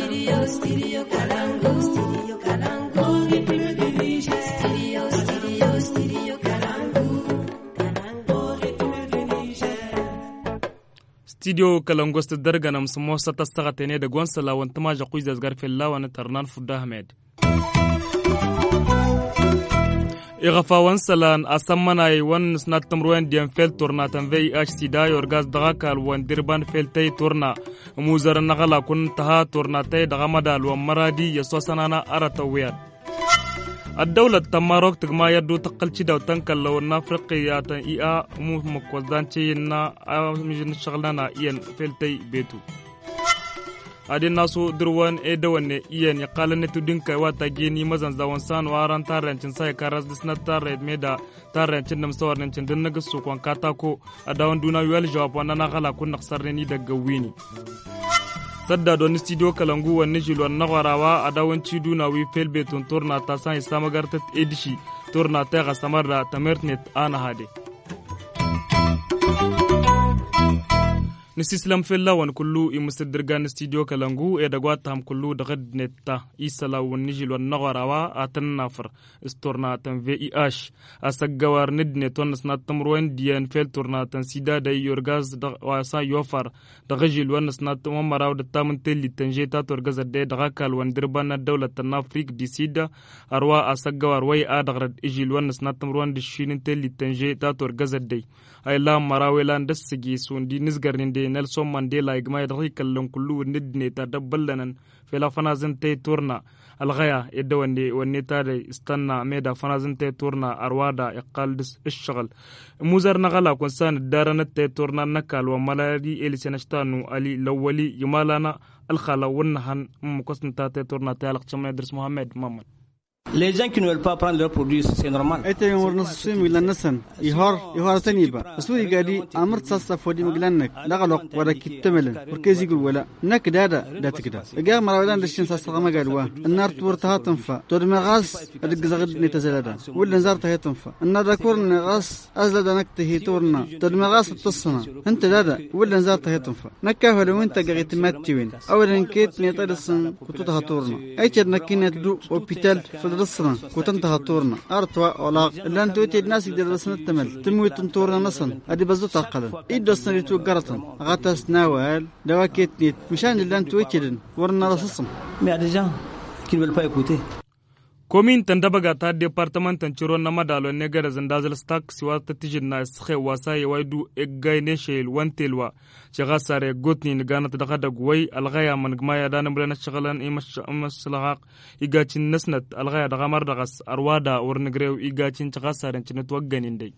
studio Kalangu sta darganam smo sata sagatene da gonsala wantama jaqui zasgar fella wana tarnan fudda ahmed إغفا وانسلان أسمناي وان سناتم روين ديان فيل تورنا تنفي سيدا يورغاز دغاكال وان دربان فيل تي تورنا موزر نغلا كن تها تورنا تي دغمدال ومرادي يسوسنانا أرتويات الدولة تماروك تجمع يدو تقل شدا وتنكل لو النافرقية إيا مكوزدان شينا مجن شغلنا إيان فيل تي بيتو adin nasu durwan edawanne iyan ya kalane tudinka wata geni mazan zawan san waran tarancin sai karas disna tarred meda tarancin nam sawarnancin din naga su kwan katako a dawon duna yal jawab wannan na kala kun naksarne ni daga wini sadda don studio Kalangu wanne jilwan nagarawa a dawon ciduna wi felbe ton torna ta san isa magartat edishi torna ta ga samarda tamernet ana hade نسيسلم في اللون كله يمسدر جان استديو كلانجو إدغواتهم كله دغد نتا إسلا ونجيل والنغراوا أتنافر استورنا تنفي إيش أسجوار ندنة تونس نتمروين ديان فيل تورنا تنسيدا داي يورغاز واسا يوفر دغجيل ونس نتم مراو دتامن تلي تنجيتا تورغاز دي دغاكال وندربان الدولة تنافريك دي سيدا أروا أسجوار وي أدغرد إجيل ونس نتمروين دشين تلي تنجيتا تورغاز دي أي لا مراويلان دسجي سون دي نزغرين دي نيلسون مانديلا يجمع يدريك اللون كله ندني تدبلنا في لا فنازن تي تورنا الغاية يدواني والنتاري استنى ميدا فنازن تي تورنا أروادا يقال دس الشغل موزر نغلا كونسان الدارنا تي تورنا نكال وملاري إلي سنشتانو علي لولي يمالانا الخلا ونهن مكسن تي تورنا تالق شما يدرس محمد محمد Les gens qui ne veulent pas prendre leurs produits, c'est normal. أنت يوم نصفي مغلنسن يهار تنيبا سوي قادي أمرت صاصة فودي مغلنك لغلق ولا كتملن وركيز يقول ولا نك دا تكدا جاء مراودان دشين صاصة ما قالوا النار تورتها تنفع تور مغاس أدق زغد نتزلدا ولا نزارتها تنفع النار ذكر نغاس أزلد نكته تورنا تور مغاس تصنا أنت دا ولا نزارتها تنفع نكاه لو أنت قريت ماتيوين أولا كيت نيطلسن كتوتها تورنا أيتر نكينة دو أوبيتال رصنا كنتها تورنا أرتوا ولا لان توتي الناس يقدر رصنا التمل تموت تورنا نصن أدي بزوت عقلا إيد رصنا يتو قرطن غاتس ناوال دواكيت نيت مشان لان توتي ورنا رصصم mais il y a des gens qui ne veulent pas écouter. Komin tandabaga ta departamentan ciro na madalo ne gara zandazal stak siwa ta tijin na skhe wasa ya waidu eggay ne shel wantelwa shaga sare gotni ni gana ta daga gwai alghaya man gmaya dana bulana shagalan imaslahaq igacin nasnat alghaya daga mardagas arwada warnigrew igacin shaga sare cinat wagganin dai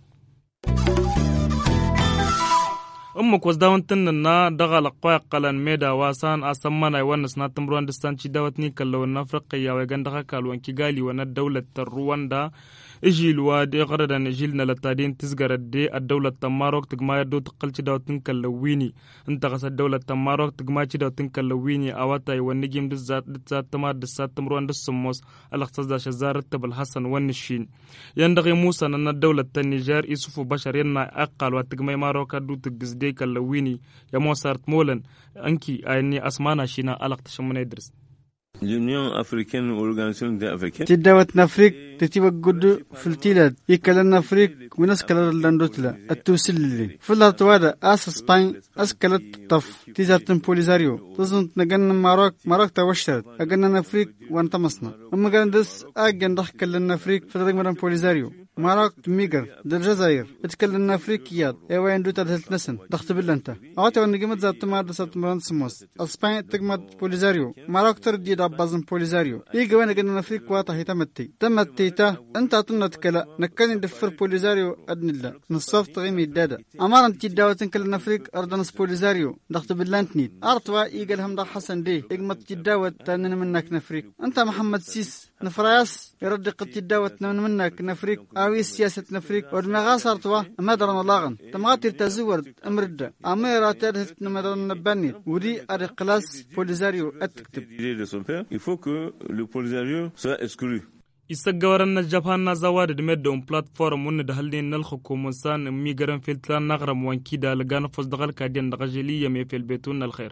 أما كوزداون تننا دغال قاق قلن ميدا واسان أسمنا ونس ناتمروان دستانشي داوتني كلو النفرقية ويغندغا كالوان كيغالي وانا الدولة رواندا إجيل وادي غردان إجيلنا لتادين تزغر دي الدولة تماروك تقما يدو تقلش داوتن كالويني انتغس الدولة تماروك تقما داوتن كالويني أواتاي ونجيم دزات تمار دسات تمروان دسموس الاختصاص دا شزار التبل حسن ونشين يندغي موسى أن الدولة النيجر يسوفو بشر ينا أقل واتقما ماروكا دو تقز دي كالويني يا موسارت مولن أنكي أيني أسمانا شينا ألاقتشمنا يدرس l'Union africaine ou l'Organisation africaine تداوت نافريك تتيبا قد في التيلاد يكلا نافريك وناس كلا لاندوتلا التوسلي في الارتوادا اس اسبان اسكلا الطف تيزاتن بوليزاريو تظن نجن ماروك توشتت اجن نافريك وانت مصنع اما كان دس اجن ضحك للنافريك في تدمر بوليزاريو ماروك ميغر الجزائر اتكلم افريقيات ايوا اندو تلت نسن ضغط بالانت اوت ونجمت ذات ما دسات مرانسموس اسبان تجمد بوليزاريو ماروك تردي دابازن بوليزاريو يجي وانا قلنا افريق واتا هي تمتيتا انت تنتكلا نكن دفر بوليزاريو ادن الله نصف تغيمي دادا امار انت داوتن كل افريق اردنس بوليزاريو ضغط بالانتني ارتوا يقال هم ده حسن دي اجمت تداوت تنن منك نفريق انت محمد سيس نفراس يرد قد تداوت منك نفريق أوي سياسة نفريق ودماغاس أرتوا مدرن لاغن تمغاتي تزور أمرد أميرا ترهت مدرن نبني ودي أرقلاس بوليزاريو أتكتب. Il faut que le Polisario soit exclu. isagawaran japan zawad de medon platform mun da halin nal hukumun san mi garan filtran nagram wanki da algan fos dagal kadin da gajili ya me fel betun al khair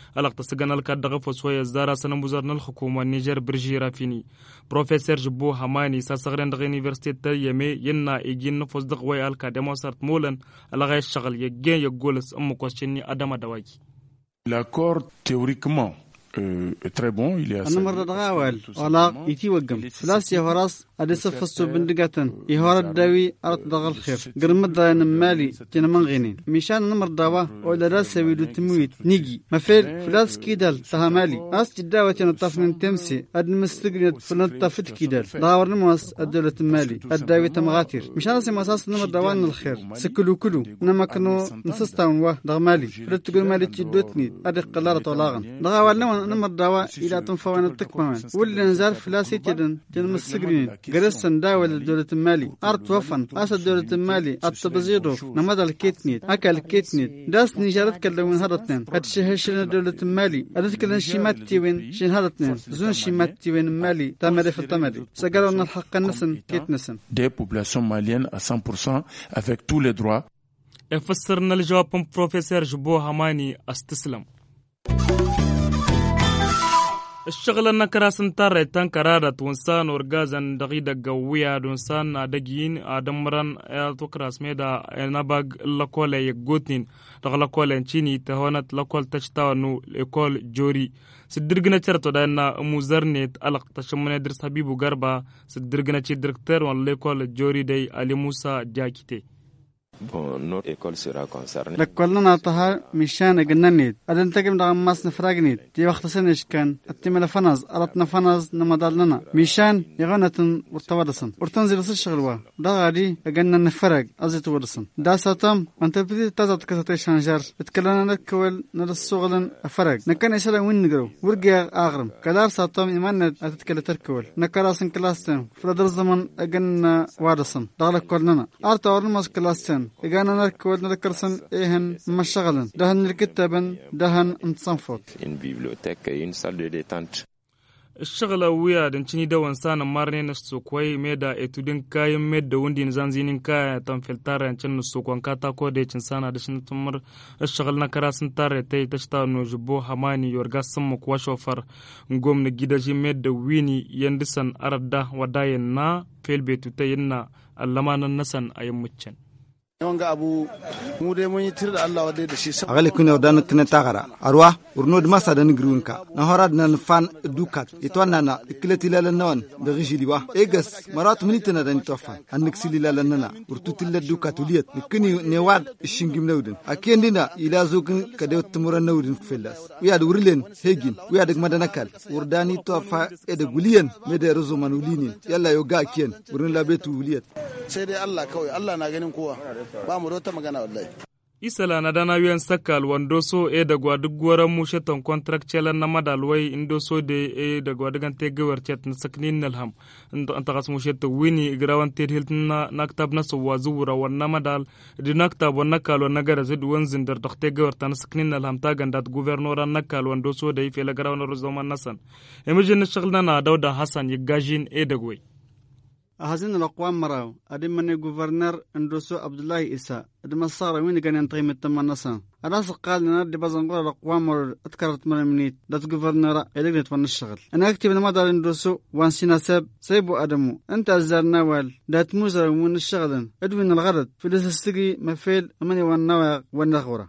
ألقت سجن الكادغف وسوية زارة سنموزرنا الحكومة النيجر برجي رافيني بروفيسور جبو هماني ساسغرين دغ يونيفرسيتي يمي ينا يجين نفوز دغوي الكاديمو صارت مولن على غير الشغل يجين يقولس أمو كوشيني أدم دواجي. L'accord théoriquement très bon, il est أنا مرة دغاول ولا يتي وقم فلاس يهراس أديس فستو بندقاتن يهرا الداوي أرد دغال خير قرمت داين مالي جنا من غنين مشان نمر داوا ولا راس ويدو تمويت نيجي مفيل فلاس كيدال تهمالي أس جداوة نطاف من تمسي أد مستقنيت فلان طافت كيدال داور نموس الدولة مالي الداوي تمغاتير مشان اسم أساس نمر دوان الخير سكلو كلو نما كانوا نسستاون واه دغمالي فلت تقول مالي تجدوتني أدي قلارة طلاغن دغاول نمر داوا إلى تنفوان التكمان واللي نزال فلاسي تدن تنمسقنين قرسن داول الدولة المالي أرت وفن أس الدولة المالي التبزيدوف نمد الكيتنيت أكل الكيتنيت داس نيجارت كلون هذا هتشهشن الدولة المالي أذكر شيمات تيوين شين هذا زون شيمات تيوين مالي تمر في التمر سجلنا الحق النسن كيتنسن des populations maliennes à 100% avec tous les droits. فسرنا الجواب بروفيسور جبو هماني استسلم. الشغل النكرة سنتار تنكرارة ونسان ورجازن دقيقة قوية ونسان دقين آدمران توكراس ميدا نباق لكولا يقوتين لكولا انشيني تهونت لكول تشتاونو لكول جوري سدرجنا ترتو دانا موزرنيت ألق تشمنا درس حبيبو غربا سدرجنا تشي دركتر وان لكول جوري داي علي موسى جاكيتي. notre école sera concernée. لكلنا طها مشان جننيت أدن تجمع دعم ماس نفرجنيت تي وقت سنش كان التمل فناز أردنا فناز نمدلنا مشان يغنتن ورتوارسن ورتنزل الشغلوا ده غادي أجننا نفرج أزيت ورسن ده ساتم أنت بدي تزات كسرت شانجر اتكلمنا نكول نرسوغلن أفرج نكان إسلا وين نجرو ورجع أغرم كلار ساتم إيمان أتتكلم تركول نكراسن كلاستن فلدر زمن أجننا وارسن ده لكلنا أرتورن ماس كلاستن إجانا نركود نذكرسن إيهن مشغلن دهن الكتابن دهن انتصنفوت. Une bibliothèque et une salle de détente. الشغلة ويا دنشني ده وانسان مارنين السوقوي ميدا اتودين كاي ميدا وندين زانزينين كاي تنفلتار انشن السوق وانكاتا كودي انسان دشن تمر الشغلنا كراسن تار تي تشتا نوجبو هماني يورغا سمك وشوفر نقوم نجيدا جي ميدا ويني يندسن أردا وداينا فيل بيتو تينا اللمان النسن أيموتشن. أغلى كنا ودان كنا تغرى أروح ورنود ما صدق نجرونكا نهارد نفان دوكات يتوانا كلتي لالنون دغيجي لوا إيجس مرات منيتنا دان توفى هنكسيلي لالننا ورتوتي لدوكات وليت نكني نواد الشنجم نودن أكين دينا إلى زوجن كديو تمر نودن فيلاس وياد ورلين هيجين وياد مدنكال ورداني توفى إدق ولين مدى رزو منولينين يلا يوجا كين ورن لابيتو وليت سيدي الله كوي الله ناجنين كوا بامروتا مغانا والله isala na dana wiyan sakal wandoso e dagwa dugwara musheton contractual na madalwai indoso de e dagwa dagante gewar chat na saknin nalham anta gas mushet wini igrawan ter hiltna naktab na so wazura wana madal di naktab wana kal wana gara zid wanzin der dakhte gewar tan saknin nalham ta gandat guvernora nakal wandoso de fi la garawan rozoman nasan emejin shaghlna na dawda hasan yigajin e dagwai هذين الأقوام مراو أدم من الجوفرنر اندوسو عبد الله إسا أدم الصار وين كان ينتقم التمن نسان أراس قال لنا دي بزنقول الأقوام مر أذكرت من منيت دات جوفرنر إلقنت من الشغل أنا أكتب لما دار اندوسو وانسينا سيبو أدمو أنت أزارنا وال دات موزر من الشغل أدوين الغرض في الاستقي مفيل أمني والنواق والنغورة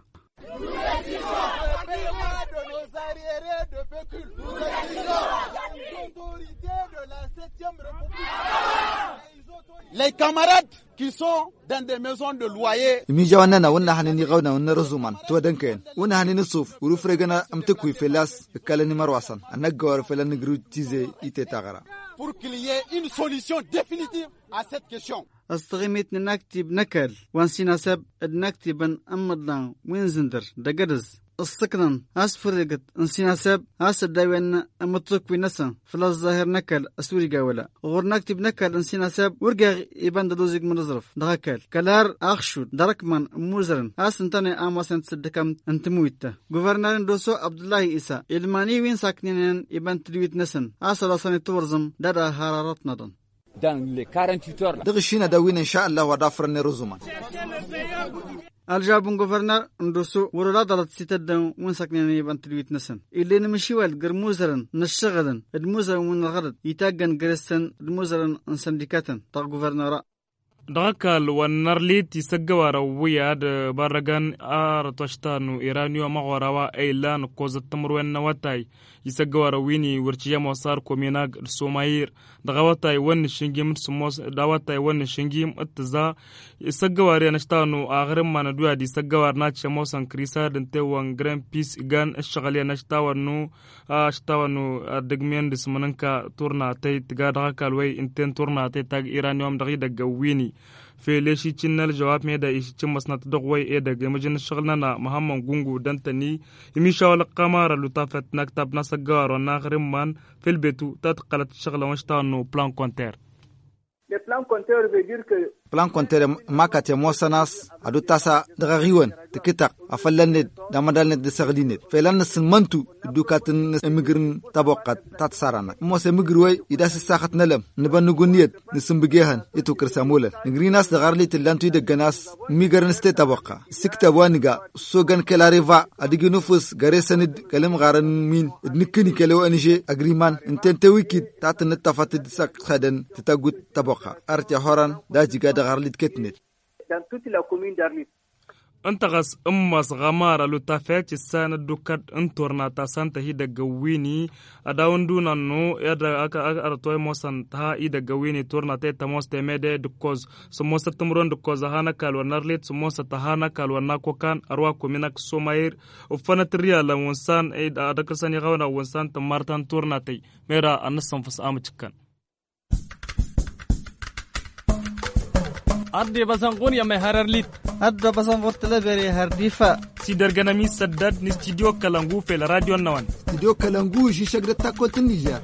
Les camarades qui sont dans des maisons de loyer. ميجانا ونا حنيني غونا ونا رزومان تو دنكين ونا حنيني صوف ورفرجنا أمتكوي فلاس كلني مرواسن أنا جوار فلان نجرو تيزي إتتاغرا. Pour qu'il y ait une solution définitive à cette question. استغيمت نكتب نكل وانسينا سب نكتب أمدنا وين زندر دقدز السكنن أسفرقت انسينا سب أسداوين أمتلك ونسا فلا الظاهر نكل أسوري جاولا غور نكتب نكل انسينا سب ورجع يبان دوزيق منظرف دغكل كلار أخشود دركمان موزرن أسنتني أماسن تصدقم أنتمويته غوفرنر دوسو عبد الله إسا الماني وين ساكنين يبان تلويت نسن أسراسني تورزم دادا حرارات ندن dans les 48 heures. دغشينا داوين إن شاء الله ودافرني رزومان الجابون غوفرنر ندوسو ولا دلت ستدن وين ساكنين بنتلويت نسن اللي نمشي والجرموزرن نشغلن الموزر من الغرد يتاجن جرستن الموزرن سندكاتن تا غوفرنر دغكال ونرليت يسجوا رويا بارغان ارتشتانو ايرانيو مغوراوا ايلان كوز التمروين نواتاي يسجوا رويني ورتيا موسار كوميناغ سوماير دغواتاي ون شنجيم سموس داواتاي ون شنجيم اتزا يسجوا رينشتانو اغرم ما ندوا دي سجوا ناتش موسان كريسا دنتي وان جرام بيس غان الشغليه نشتاونو اشتاونو دغمين دسمننكا تورنا تاي تغادغال وي انتن تورنا تاي تاغ ايرانيوم دغي دغويني في ليشي تشنال جواب ميدا إيش تمسنا تدقوي إيدا جمجن شغلنا محمد جونجو دانتني يمشي على القمر لطافة نكتب نسجار وناخرم من في البيتو تتقلت الشغلة واشتانو بلان كونتير. Le plan compteur veut dire que plan compteur makate mosanas adu tasa daga riwan tikitak afallaned damadalnet disagdinet felan smantu dukatin emigrin taboqat tatsarana mos emigruy idas saxat nalam nibanuguniet nisumbigehan itu kersamula nigrinas dagarli tilantu deganas migran state taboqa sikta waniga sogan kelariva adigi nufus garesanid kalam garan min idnikini kelo anije agreement intente wikid tatn tafatid sak khadan titagut taboqa arti horan dajiga dagarlit ketnet dans toute la commune d'Arlit انتغس امس غمار لطافات السنة دوكات انتورنا تاسانتا هيدا جويني اداوندونا نو يدا اكا ارتوي موسان تها هيدا جويني تورنا تيتا موستا ميدا دكوز سموستا تمرون دكوز هانا كالونارليت سموستا تهانا كالونا كوكان ارواكو منك سوماير وفانا تريا لونسان ايدا ادكسان يغاونا ونسان تمارتان تورنا تي ميرا انسان فس آمتشكان أدي بسنقون يا مهررليت أدى بسنقون بري هرديفا سيدر جنامي سداد نستديو كالانغو في الراديو النوان استديو كالانغو شيشاغرة تاكو تنيجا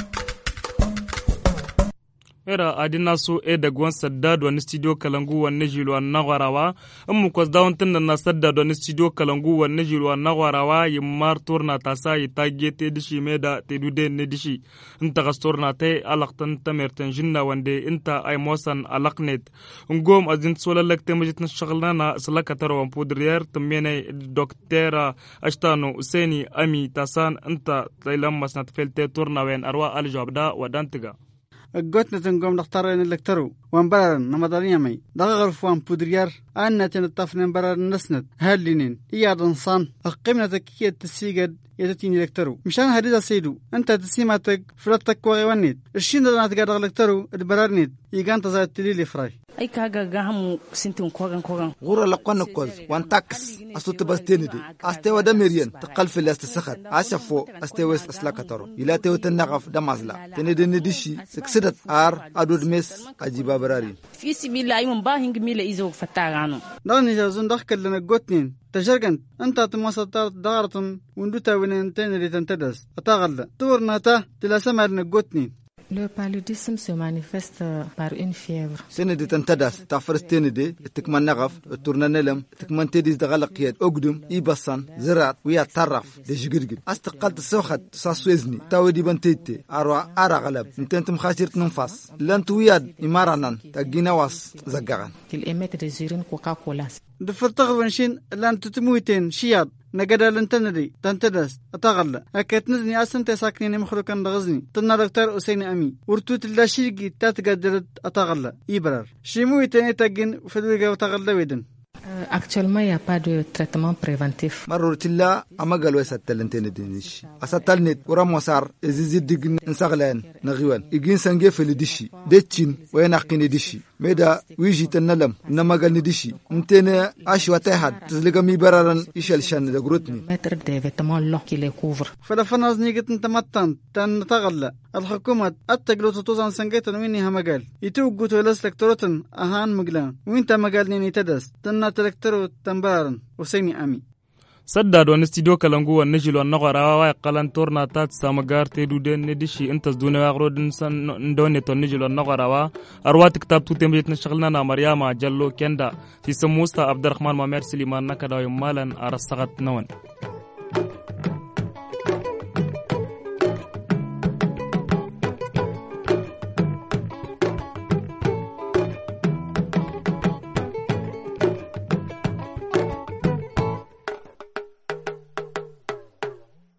era adina su da saddad wa studio kalangu wa najilu wa nagarawa ammu ko dawntin na saddad wa studio kalangu wa najilu wa nagarawa yimar turna tasa yitagete dishi meda tedude ne dishi inta gastorna te alaqtan tamertan jinna wande inta ay mosan alaqnet ngom azin solalak temajitna shaghlana salakatar wa podrier tamene docteur ashtano useni ami tasan inta taylam masnat felte turna wen arwa aljabda wa dantiga قوتنا تنقوم نختارين الكترو وانبررن نمضانيا مي دغغر فوان بودريار أنا تنطفن انبرر نسند هاللينين إياد انصان أقيمنا تكية تسيقد يتتين الكترو مشان هريدا سيدو أنت تسيماتك فلتك وغيوانيد الشين دانا تقادغ الكترو البرارنيد يغان تزايد تليلي فراي أي كاغا غاهم سنتون كوغان غورا لقوان كوز وان تاكس أستو تبستيني دي أستيوا دميريان تقل في الاستسخط عشفو أستيويس أسلاكترو إلا تيو تنغف دمازلا تندي ندشي سكسدت آر أدود ميس أجيبا براري في سبيل أيمن باهنج ميلا إيزو فتاغانو داني جازون دخل لنا قوتنين تجرقن أنت تموسطات دارتن وندوتا وينتين اللي تنتدس أتاغل تورناتا تلاسمر نقوتنين. Le paludisme se manifeste par une fièvre. سنة تنتدس تفرستين دي تكمن نغف التورنانلم تكمن تديس دغلقيات أقدم إيبسان زرات ويا طرف دجيجرجل استقلت سوخت ساسويزني تاودي بنتيتي أرا غلب نتنتم خاسرت ننفاس لن توياد إمارانان تجينا واس زجعان. Il émet des urines Coca-Cola. دفرتغ ونشين لان تتمويتين شياد نقدر لنتندي تنتدس أتغلى أكيد نزني أسنت ساكنين مخلوقا دغزني تنا دكتور أسيني أمي ورتوت اللاشيجي تاتقدرت أتغلى إبرار شيمويتين تجين فدويجا وتغلى ويدن. Actuellement, il n'y a pas de traitement préventif. مرورتلا أما قالوا يستلنتين الدنيش أستلنت ورا مسار إزيد دقن نسغلان نغيوان يجين سنجي في الدشي دتشين وين أقين دشي ميدا ويجي تنلم إنما قال ندشي نتنا أشوا تهاد تزلق ميبررن إيش الشان دقرتني. Mettre des vêtements longs qui les couvrent. فلفناز نيجت نتمتن تن تغلى الحكومة أتقلو تطوزان سنجيتن ويني همجال يتوقو تولس لكتورتن أهان مجلان وينت مجال نيني تدس تنا تلكترو تنبارن وسيني أمي سداد وان استديو كالانغو وان نجيل وان نغرا واي قلان تورنا تات سامغار تيدو دين ندشي انتس دون واغرو دين سن دوني تو نجيل وان نغرا وا اروات كتاب تو تمبيت نشغلنا نا مريم جلو كندا في سموستا عبد الرحمن مامر سليمان نكدا يمالن ارسغت نون